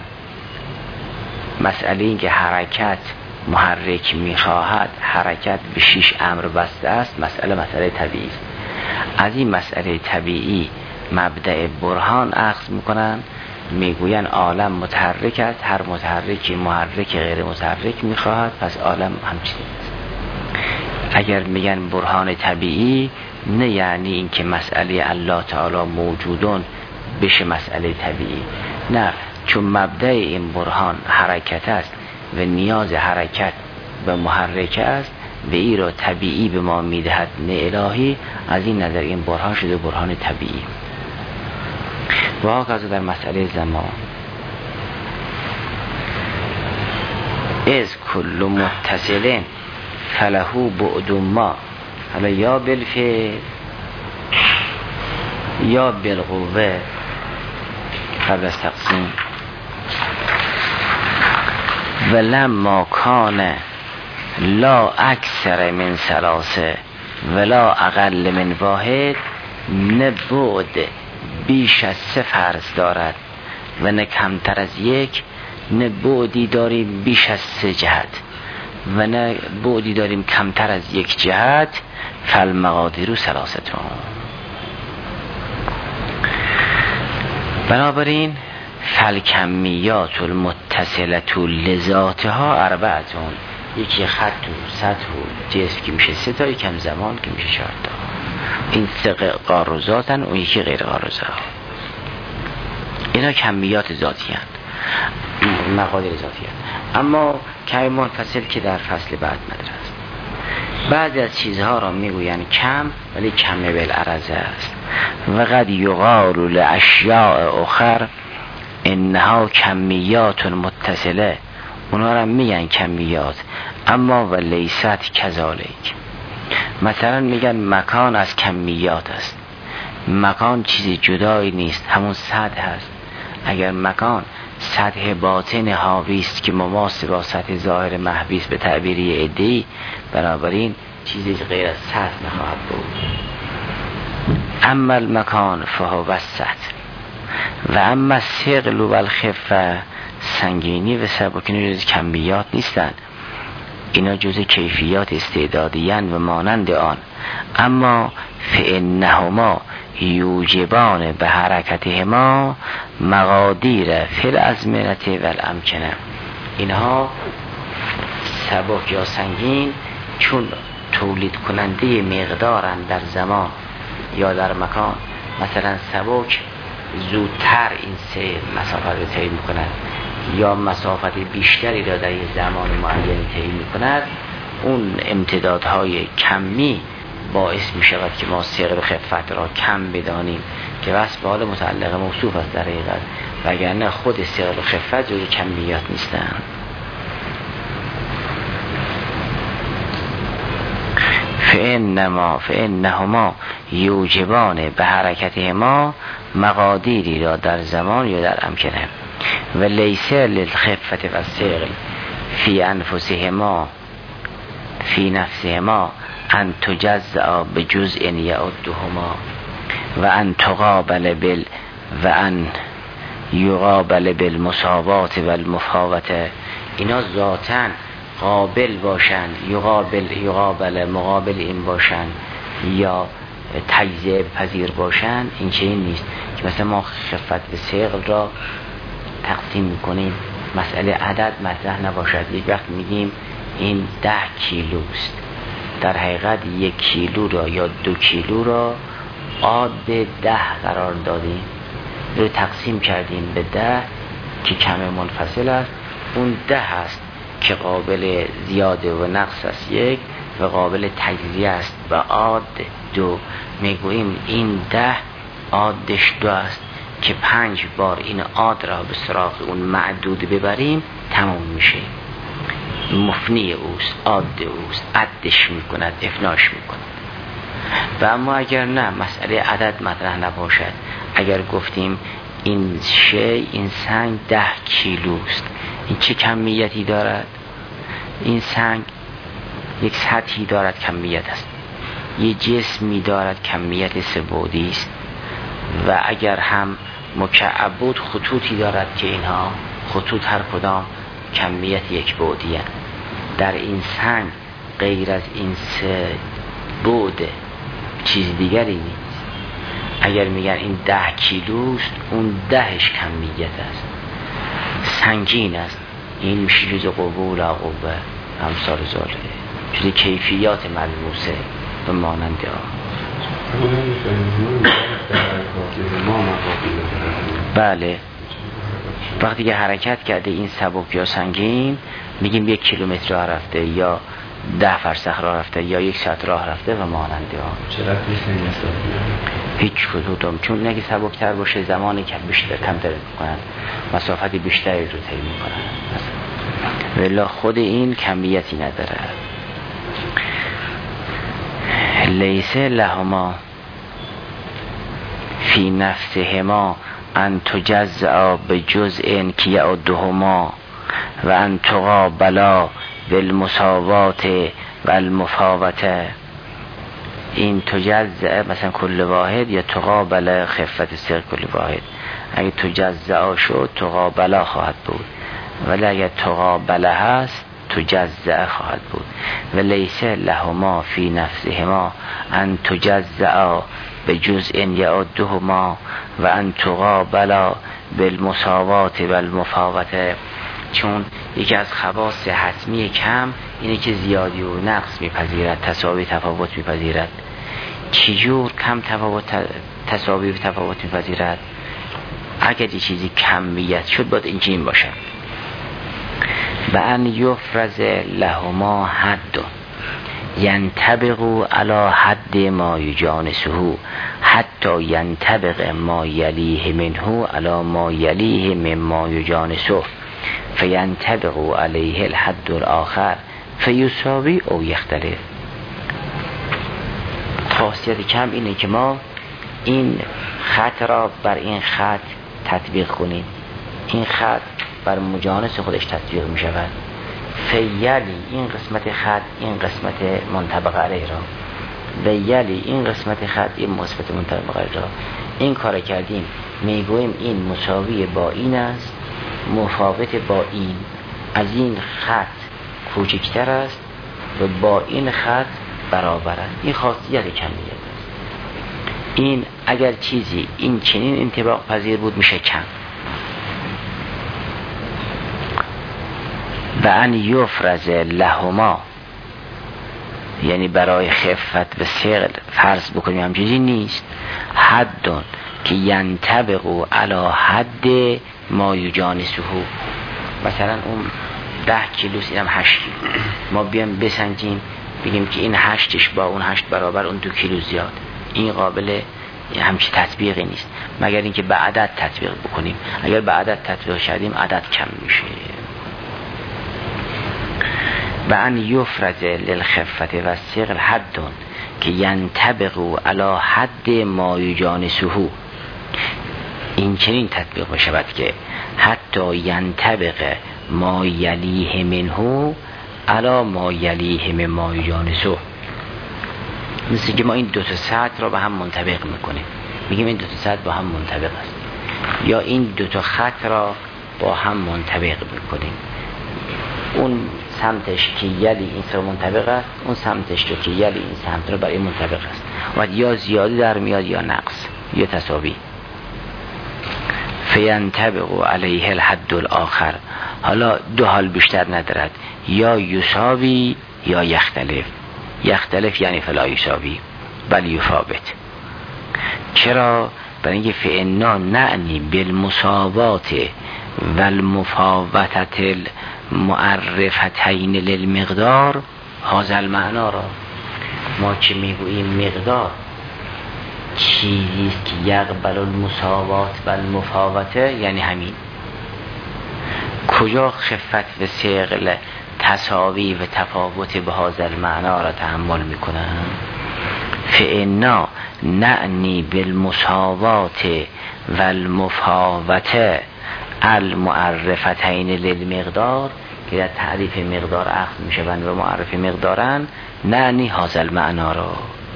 مسئله اینکه حرکت محرک میخواهد، حرکت به 6 امر بسته است، مسئله طبیعی است. از این مسئله طبیعی مبدأ برهان اخذ میکنن، میگوین عالم متحرک است، هر متحرکی محرک غیر متحرک میخواهد، پس عالم همچنین است. اگر میگن برهان طبیعی، نه یعنی این که مسئله الله تعالی موجودون بشه مسئله طبیعی، نه، چون مبدأ این برهان حرکت است و نیاز حرکت به محرک است و ای را طبیعی به ما میدهد نه الهی. از این نظر این برهان شده برهان طبیعی. و هکذا در مسئله زمان، از کل متصل فله بعد ما، حالا یا بالفعل یا بالقوه قبل از تقسیم. ولما کان لا اکثر من 3 ولا اقل من 1، نه بعد بیش از 3 فرض دارد و نه کمتر از 1، نه بعدی داریم بیش از 3 جهت و نه بعدی داریم کمتر از 1 جهت. فالمقادیر 3. بنابراین فالکمیات المتصلة لذاتها اربعتون، یکی خط و سطح و جسم که میشه 3 تا، یکم زمان که میشه 4 تا. این 3 قار ذاتن، اون یکی غیر قار ذات. اینا کمیات ذاتی هستند، مقادیر ذاتی هستند. اما کمی منفصل که در فصل بعد مدرس است. بعضی از چیزها را میگوین کم، ولی کم بالعرض است. و قد یقال لاشیاء اخر انها کمیات متصله، اونا را میگن کمیات، اما و لیست کذالک. مثلا میگن مکان از کمیات است. مکان چیزی جدایی نیست، همون سطح هست. اگر مکان سطح باطن حاوی است که مماثل با سطح ظاهر محوی است به تعبیری عدی، بنابراین چیزی غیر از سطح نخواهد بود. اما المکان فهو السطح و اما الثقل و الخفه، سنگینی و سبکی جز کمیات نیستند، اینا جز کیفیات استعدادیان و مانند آن. اما فانهما یوجبان به حرکتهما مقادیر فی الازمنه و الامکنه. اینها سبک یا سنگین چون تولید کننده مقدارن در زمان یا در مکان. مثلا سبک زودتر این 3 مسافت رو طی می‌کند یا مسافت بیشتری را در یک زمان معین طی می‌کند. اون امتدادهای کمی باعث می‌شود که ما ثقل خفت را کم بدانیم که وصف حال متعلق موصوف است در حقیقت، وگرنه خود ثقل خفت جز کمیات نیستند. فانهما یوجبان به حرکتهما مقادیری را در زمان یا در امکنه. و لیس للخفت و الثقل فی انفسهما فی نفسهما ان تجزع بجزء یعدهما و ان تقابل و ان یقابل بالمساوات و المفاوته. اینا ذاتن قابل باشند، یقابل مقابل این باشند یا تجزیه پذیر باشند. این چه این نیست که مثلا ما خفت و ثقل را تقسیم میکنیم، مسئله عدد مطرح نباشد. یک وقت میگیم این 10 کیلوست، در حقیقت 1 کیلو را یا 2 کیلو را عاد 10 قرار دادیم، رو تقسیم کردیم به 10 که کم منفصل است. اون 10 است که قابل زیاده و نقص است 1 و قابل تجزیه است و عاد 2. میگوییم این 10 عادش 2 است که 5 بار این عاد را به سراغ اون معدود ببریم تمام میشه. مفنی اوست، عاد اوست، عدش میکند، افناش میکند. و اما اگر نه مسئله عدد مطرح نباشد، اگر گفتیم این این سنگ 10 کیلوست، این چه کمیتی دارد؟ این سنگ یک سطحی دارد، کمیت است. یه جسمی دارد، کمیت 3 بعدی است. و اگر هم مکعب بود خطوطی دارد که اینها خطوط هر کدام کمیت 1 بعدی است. در این سنگ غیر از این 3 بعد چیز دیگری نیست. اگر میگن این 10 کیلوست، اون 10ش کمیت است، سنگین است. این میشه جز قوه لا قوه، امثال ذالک، جز کیفیات ملموسه به مانند بله. وقتی که حرکت کرده این سبک یا سنگین، میگیم 1 کیلومتر راه رفته یا 10 فرسخ راه رفته یا 1 ساعت راه رفته و مانند
چرا
هیچ کدوم، چون نگه سبکتر باشه زمانی که بیشتر کمتر میکنن، مسافتی بیشتری رو طی میکنن، ولی خود این کمیتی نداره. لیس لهما فی نفسهما ان تجزع بجزء کی یعدهما و ان تقابلا بالمساوات و المفاوته. این تجزع مثلا کل واحد یا تقابل خفت سر کل واحد. اگه تجزع شد تقابلا خواهد بود، ولی اگه تقابله هست تجزع خواهد بود. و لیس لهما فی نفسهما ان تجزع بجزء یعدهما و ان تقابلا بالمساوات و المفاوته. چون یکی از خواص حتمی کم اینه که زیادی و نقص میپذیرد، تساوی تفاوت میپذیرد. چجور کم تساوی و تفاوت میپذیرد؟ اگر یه چیزی کمیت شد باید این باشه. و ان یفرز لهما حد ینطبق علی حد ما یجانسه حتی ینطبق ما یلیه منه علی ما یلیه مما یجانسه فینطبق علیه الحد الاخر فیساوی او یختلف. خاصیت کم اینه که ما این خط را بر این خط تطبیق کنیم، این خط بر مجانس خودش تطبیق می شود. فیلی این قسمت خط این قسمت منطبق علیه را، و یلی این قسمت خط این مثبت منطبق علیه را. این کار کردیم میگوییم این مساوی با این است، مفاوت با این. از این خط کوچکتر است و با این خط برابر است. این خاصیت کمیت است. این اگر چیزی این چنین انطباق پذیر بود میشه کم. و ان یفرز لهما، یعنی برای خفت و ثقل فرض بکنیم هم چیزی نیست. حدون که ینطبق علی حد ما یجانسه. مثلا اون 10 کیلوست، اینم 8 کیلو. ما بیام بسنجیم بگیم که این 8ش با اون 8 برابر، اون 2 کیلو زیاد. این قابل همچی تطبیقی نیست مگر اینکه به عدد تطبیق بکنیم. اگر به عدد تطبیق شدیم عدد کم میشه. و ان یفرز للخفت و الثقل حدون که ینطبق علی حد ما یجانسه. این چنین تطبیق بشود که حتی ینطبق ما یلیه منه علی ما یلیه من ما یجانسه. مثل که ما این 2 تا سطح را به هم منطبق میکنیم، میگیم این 2 تا سطح با هم منطبق است، یا این 2 تا خط را با هم منطبق میکنیم. اون سمتش که یلی این سر منطبق است، اون سمتش که یلی این سمت را برای منطبق است، و یا زیادی در میاد یا نقص یا تساوی. فینطبق علیه الحد الاخر. حالا 2 حال بیشتر ندارد، یا یساوی یا یختلف. یختلف یعنی فلا یساوی بل یفاوت. چرا؟ برای اینکه فإنا نعنی بالمساوات و المفاوتة المعرفتین للمقدار هذا المعنی را. ما که میگوییم مقدار چیزی است که یقبل المساوات و المفاوته، یعنی همین. کجا خفت و ثقل تساوی و تفاوت به هذا المعنا را تحمل میکنن؟ فإنا نعنی بالمساوات و المفاوته المعرفتین للمقدار، که در تعریف مقدار اخذ میشوند و معرف مقدارن، نعنی هذا المعنا را.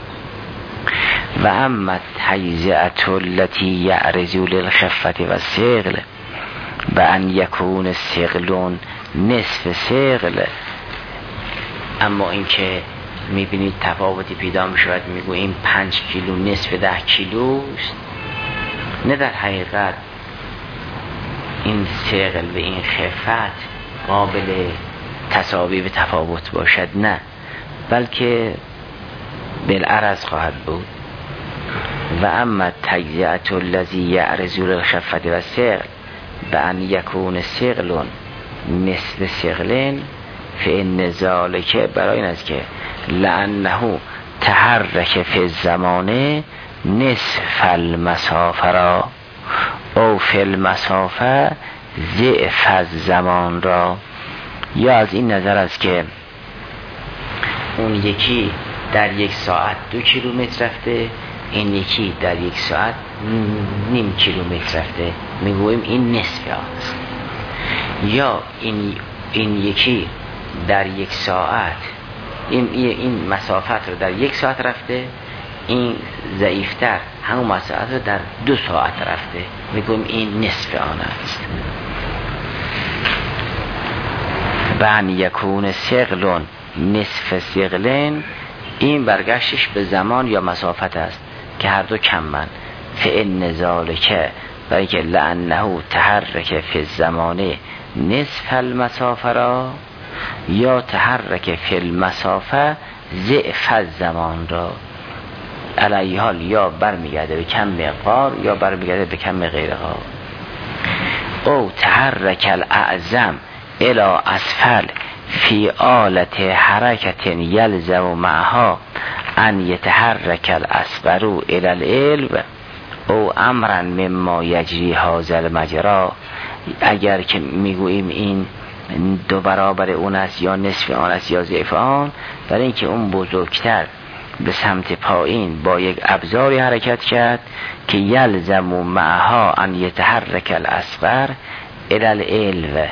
و اما التجزئة التي یعرض للخفة و الثقل و ان یکون ثقل نصف ثقل، اما اینکه میبینید تفاوتی پیدا میشود، میگوییم 5 کیلو نصف 10 کیلوست، نه در حقیقت این ثقل و این خفت قابل تساوی و تفاوت باشد، نه، بلکه بالعرض خواهد بود. و اما التجزئة الذی یعرض للخفة و الثقل و ان یکون ثقل نصف ثقل، فإن ذلک، برای این است که لأنه تحرک فی الزمان نصف المسافه را او فی المسافه ضعف الزمان را. یا از این نظر است که اون یکی در 1 ساعت 2 کیلومتر رفته، این یکی در 1 ساعت نیم کیلومتر رفته، میگوییم این نصف است. یا این یکی در 1 ساعت این مسافت رو در 1 ساعت رفته، این ضعیفتر همون مسافت رو در 2 ساعت رفته، میگوییم این نصف آن است. و ان یکون ثقل نصف ثقل، این برگشتش به زمان یا مسافت است که هر دو کمن. فإن ذلک، برای که لأنه تحرک فی الزمان نصف المسافه را، یا تحرک فی المسافه ضعف الزمان را. علیه حال یا برمیگرده به کم مقدار یا برمیگرده به کم غیر قابل. او تحرک الاعظم الى اسفل فی آلت حرکت یلزم معها ان یتحرک الاصغر الى العلم او امرا مما یجری هذا المجرا. اگر که میگوییم این 2 برابر اون است یا نصف آن است یا ضعف آن، برای اینکه اون بزرگتر به سمت پایین با یک ابزاری حرکت کرد که یلزم معها ان یتحرک الاصغر الی العلو،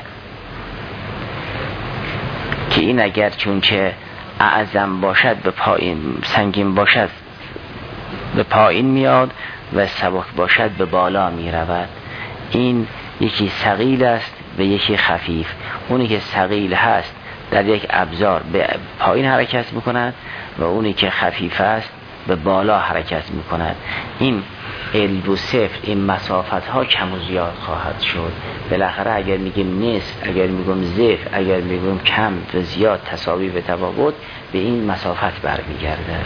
که این اگر چون که اعظم باشد به پایین، سنگین باشد به پایین میاد و سبک باشد به بالا می رود. این یکی ثقیل است و یکی خفیف. اونی که ثقیل هست در یک ابزار به پایین حرکت می کند و اونی که خفیف است به بالا حرکت می کند. این علو و صفر، این مسافت ها کم و زیاد خواهد شد. بالاخره اگر میگیم نصف، اگر میگیم ضعف، اگر میگیم کم و زیاد، تساوی و تفاوت، به این مسافت برمیگرده.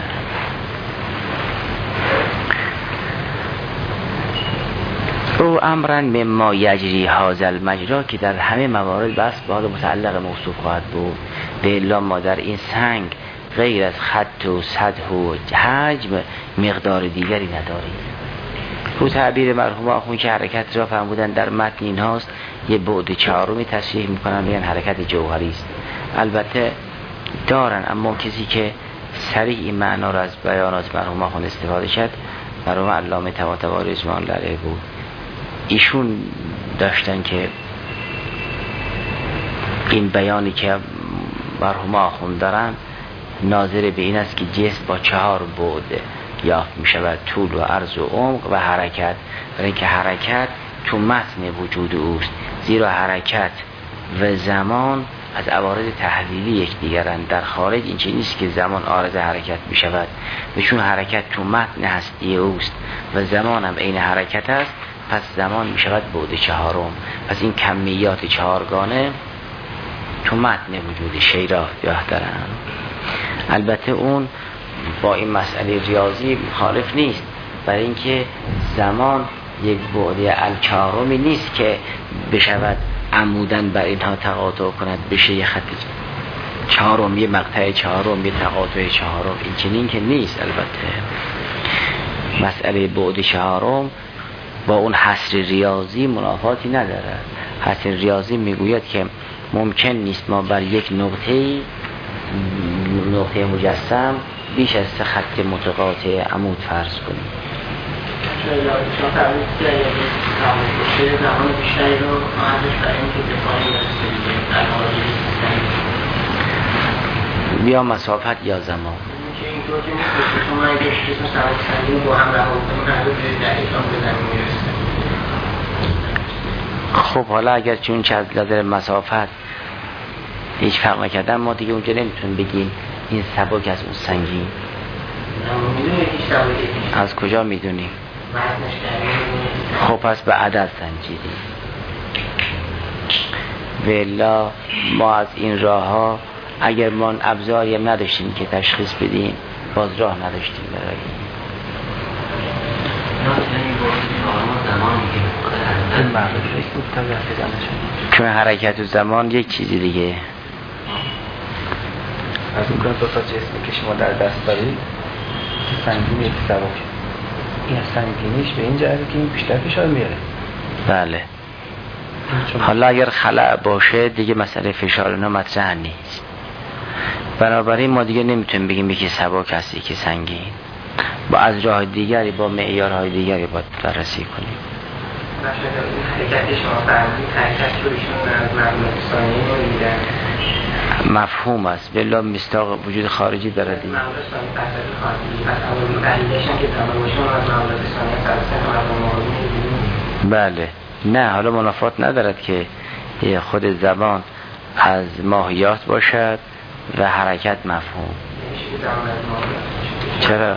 او امرن مما یجری هذا المجرا، که در همه موارد بس به حال متعلق موصوف خواهد بود. به الا ما در این سنگ غیر از خط و سطح و حجم مقدار دیگری ندارید. او تعبیر مرحوم آخوند که حرکت را فرمودن در متن این هاست، یه بعد 4 تصریح میکنن، میگن حرکت جوهری است. البته دارن، اما کسی که صریح این معنا را از بیانات مرحوم آخوند استفاده شد مرحوم علامه طباطبایی رضوان الله علیه بود. ایشون داشتن که این بیانی که مرحوم آخوند دارن ناظر به این است که جسم با 4 بعد یافت می شود، طول و عرض و عمق و حرکت. برای اینکه حرکت تو متن وجود اوست، زیرا حرکت و زمان از عوارض تحلیلی یکدیگرند. در خارج این چیزی نیست که زمان عارض حرکت می شود، و چون حرکت تو متن هستی اوست و زمان هم عین حرکت است، پس زمان می شود بعد 4. پس این کمیات 4گانه تو متن وجود شی را یاد دارن. البته اون با این مسئله ریاضی مخالف نیست، برای اینکه زمان یک بعد الچهارمی نیست که بشود عمودن بر اینها تقاطع کند بشه یه خط 4، یه مقطع 4، یه تقاطع 4. این چنین که نیست. البته مسئله بعد چهارم با اون حصر ریاضی منافاتی نداره. حصر ریاضی میگوید که ممکن نیست ما بر یک نقطه مجسم بیش از 3 خط متقاطع عمود فرض کنیم. یا مسافت یا زمان. خب حالا اگر چون چه از لحاظ مسافت هیچ فرق نکردن، ما دیگه اونجا نمیتونیم بگیم این سبک از اون سنگین. از کجا میدونیم؟ خب پس به عدد سنجیدیم. والا ما از این راه ها اگر ما ابزاری هم نداشتیم که تشخیص بدیم، باز راه نداشتیم برای چون حرکت و زمان یک چیزی دیگه.
از این کنم 2 تا جسمی که شما در دست دارید که سنگین یک سبک، این سنگینیش به این جهته که این بیشتر فشار میاره.
بله. حالا اگر خلأ باشه دیگه مسئله فشار اینا مطرح نیست. بنابراین ما دیگه نمیتونیم بگیم یکی سبک هست یکی سنگین. با از راه دیگری با معیارهای دیگری باید بررسی کنیم.
حرکت شما فرمودید حرکت روشون از معلومات ثانیه رو میدن
مفهوم است، بلا مصداق وجود خارجی داره دیگه.
معلومات ثانیه فلسفه خارجی پس اول دلیلشون که تمامشون از معلومات ثانیه فلسفه مفهوم.
بله. نه حالا منافات ندارد که خود زبان از ماهیات باشد و حرکت مفهوم. چرا؟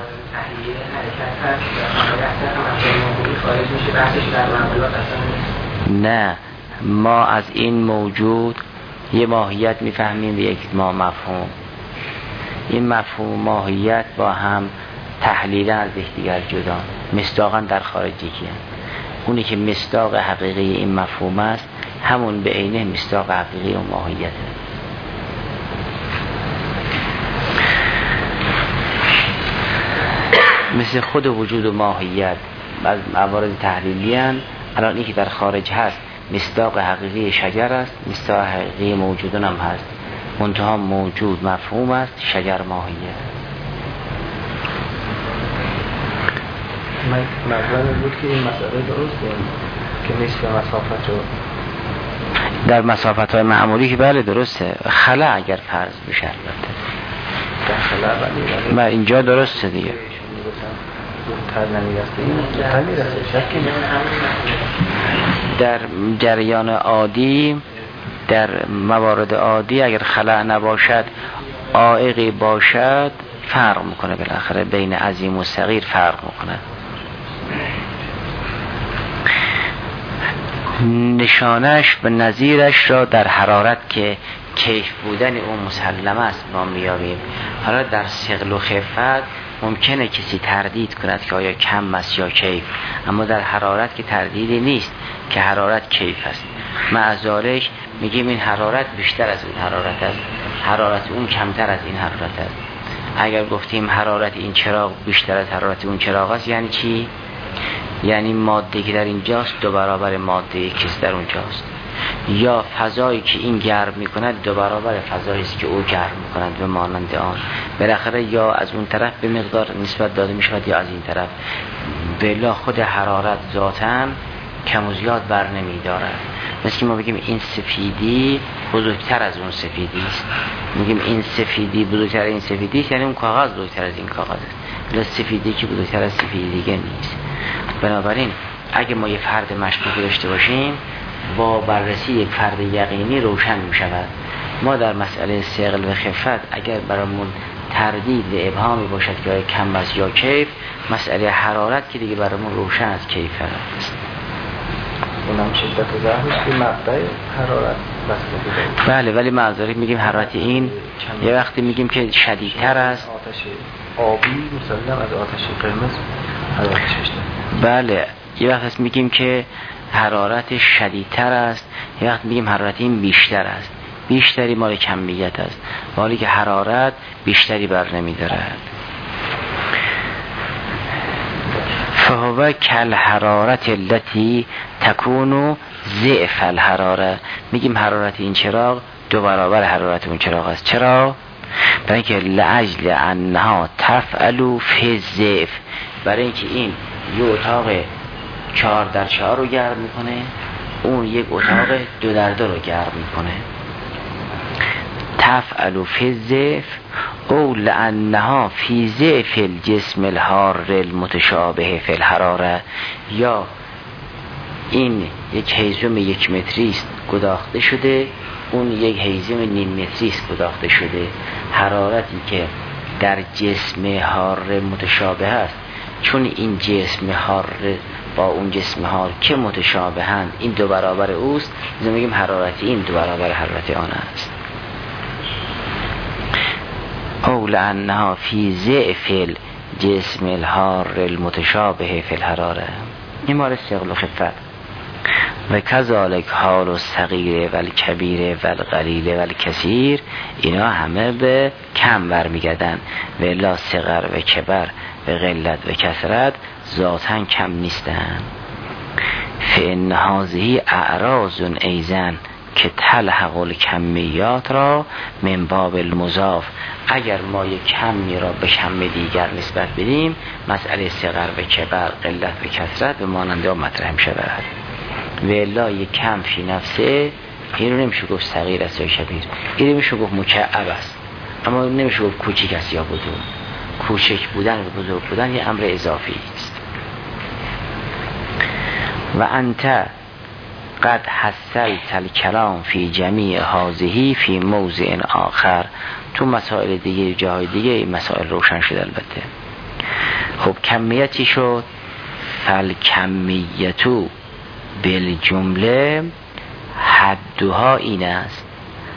نه ما از این موجود یه ماهیت میفهمیم و یک ما مفهوم. این مفهوم ماهیت با هم تحلیلا از یکدیگر جدا، مصداقا در خارج یکی هم. اونی که مصداق حقیقی این مفهوم است همون به عینه مصداق حقیقی و ماهیت است. مثل خود وجود و ماهیت از موارد تحلیلی هستند. الان این که در خارج هست مصداق حقیقی شجر است، مصداق حقیقی موجودون هم هست. منتها موجود مفهوم است، شجر ماهیت.
مطلب بود که این مسئله درسته که نصف مسافت رو
در مسافت های معمولی که بله درسته. خلا اگر فرض بشه البته
در خلا
بله اینجا درسته دیگه. در جریان عادی، در موارد عادی اگر خلأ نباشد عائقی باشد فرق میکنه، بالاخره بین عظیم و صغیر فرق میکنه. نشانش و نظیرش را در حرارت که کیف بودن اون مسلم است ما میابیم. حالا در ثقل و خفت ممکنه کسی تردید کند که آیا کم است یا کیف، اما در حرارت که تردیدی نیست که حرارت کیف است. معذالک میگیم این حرارت بیشتر از اون حرارت است، حرارت اون کمتر از این حرارت است. اگر گفتیم حرارت این چراغ بیشتر از حرارت اون چراغ است یعنی چی؟ یعنی ماده که در اینجاست 2 برابر ماده که در اونجاست، یا فضایی که این گرم میکند 2 برابر فضایی است که او گرم میکند و مانند آن. بالاخره یا از اون طرف به مقدار نسبت داده میشود یا از این طرف. بلا خود حرارت ذاتاً کم و زیاد بر نمیدارد. مثل که ما بگیم این سفیدی بزرگتر از اون سفیدی است، میگیم این سفیدی بزرگتر از این سفیدی است یعنی اون کاغذ بزرگتر از این کاغذ است، بلا سفیدی که بزرگتر از سفیدی دیگه نیست. بنابراین اگه ما یه فرد مشکوک داشته باشیم با بررسی یک فرد یقینی روشن می شود. ما در مسئله ثقل و خفت اگر برامون تردید و ابهامی باشد که کم است یا کیف، مسئله حرارت که دیگه برامون روشن از کیف است.
اونم شدت ضعفش که مبدأ حرارت بسته.
بله ولی معذرت میگیم حرارت این یه وقتی میگیم که شدیدتر است.
آتش آبی مسلم از آتش قرمز حرارتش بیشتر.
بله یه وقت میگیم که حرارت شدیدتر است، یه وقت میگیم حرارت این بیشتر است. بیشتری مال کمیت است، حالی که حرارت بیشتری بر نمیدارد. فهو کل حرارت التي تکون ضعف الحراره. میگیم حرارت این چراغ 2 برابر حرارت اون چراغ است. چرا؟ برای اینکه لاجل انها تفعل فی الضعف، برای اینکه این یه اتاق 4x4 رو گرم میکنه، اون یک اتاق 2x2 رو گرم میکنه. تفعل فی الضعف او لانها فی ضعف الجسم الحار المتشابه فی الحراره، یا این یک هیزم 1 متری است گداخته شده، اون یک هیزم 0.5 متری است گداخته شده. حرارتی که در جسم حار متشابه است، چون این جسم حار با اون جسم حار که متشابهند این 2 برابر اوست، میگیم حرارت این 2 برابر حرارت آن است. او لانها فی ضعف الجسم الحار المتشابه فی الحراره. این مال ثقل و خفت. و کذالک حال الصغیر و الکبیر و القلیل و الکثیر، اینا همه به کم برمیگردن. و الا صغر و کبر و قلت و کثرت ذاتاً کم نیستن. فإن هذه اعراض ایزن که تلحق الکمیات را من باب المضاف. اگر ما یک کمی را به کم دیگر نسبت بدیم، مسئله صغر و کبر قلت و کثرت به ماننده ها مطرح می شود. و الا یک کم فی نفسه، این رو نمیشه گفت صغیر است یا کبیر، این رو میشه گفت مکعب است، اما نمیشه گفت کوچک است یا بزرگ. کوچک بودن و بزرگ بودن یه امر اضافی است. و انت قد حصلت الکلام فی جمیع هذه فی موضع آخر. تو مسائل دیگه، جاهای دیگه این مسائل روشن شد البته. خب کمیتی شد. فالکمیتو بالجمله حدها این است.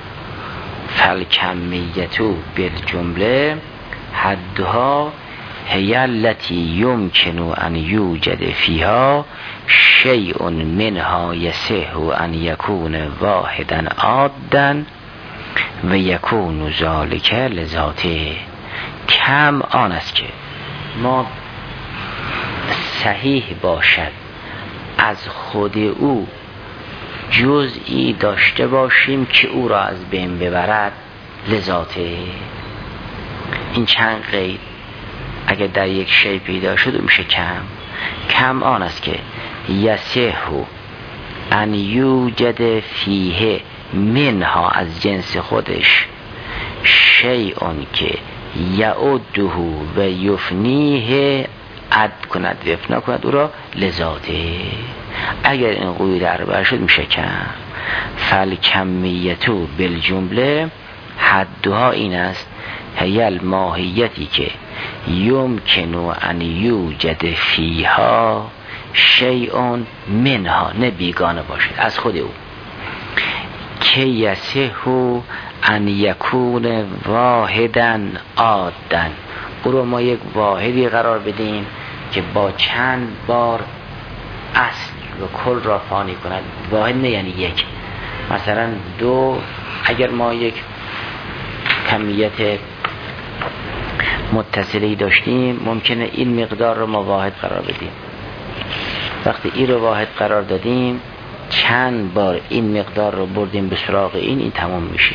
فالکمیتو بالجمله حدها هی التي يمكن ان يوجد فيها شيء منها يصح ان يكون واحدا عادا و يكون ذلك لذاته. کم آن است که ما صحیح باشد از خود او جزئی داشته باشیم که او را از بین ببرد لذاته. این چند قید اگر در یک شی پیدا شد میشه کم. کم آن است که یصح ان یوجد فیه منها از جنس خودش شیئون که یعده و یفنیه عد کند و افنا کند او را لذاته. اگر این قید اربعه شد میشه کم. فالکمیتو بالجمله حدها این است هی الماهیتی که یمکنو ان یوجد فیها شیئون منها، نه بیگانه باشد از خود او، که یصح ان یکون واحدا عادا. او رو ما یک واحدی قرار بدیم که با چند بار اصل و کل را فانی کند. واحد نه یعنی یک. مثلا 2 اگر ما یک کمیت متصلی داشتیم، ممکنه این مقدار رو ما واحد قرار بدیم. وقتی این رو واحد قرار دادیم، چند بار این مقدار رو بردیم به سراغ این تمام میشه.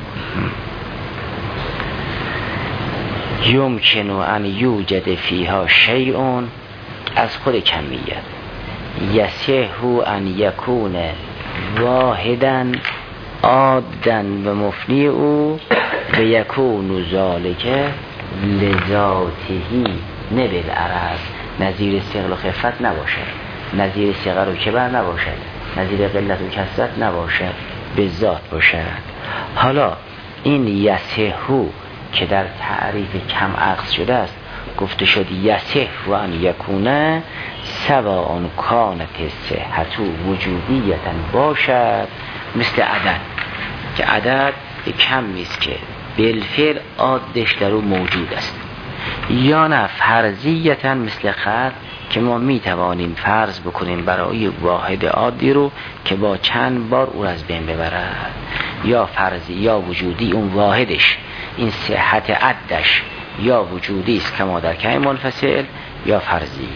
یمکنو ان یوجد فیها شیئون از خود کمیت، یصح ان یکون واحدا عادا و مفنی او و یکون ذالک لذاتهی نه بالعرض. نظیر ثقل و خفت نباشد، نظیر صغر و کبر نباشد، نظیر قلت و کثرت نباشد، به ذات باشد. حالا این یصحو که در تعریف کم عقص شده است، گفته شد یصح و ان یکونه سواء کانت صحتو وجودیتا باشد مثل عدد، که عدد کم نیست که بالفعل عادش در او موجود است، یا نه فرضیتا مثل خط که ما می توانیم فرض بکنیم برای واحد عادی رو که با چند بار او از بین ببرد، یا فرضی یا وجودی اون واحدش این صحت عدش یا وجودی است کما در کم منفصل یا فرضی.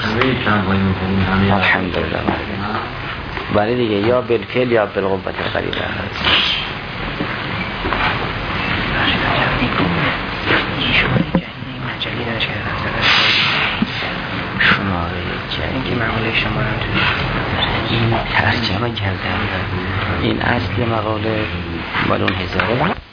الحمدلله. بله دیگه، یا بالفعل یا بالقوت القریبه. شماره جنگی مقاله شما این ترجمه کردم. این اصل مقاله بالون 1000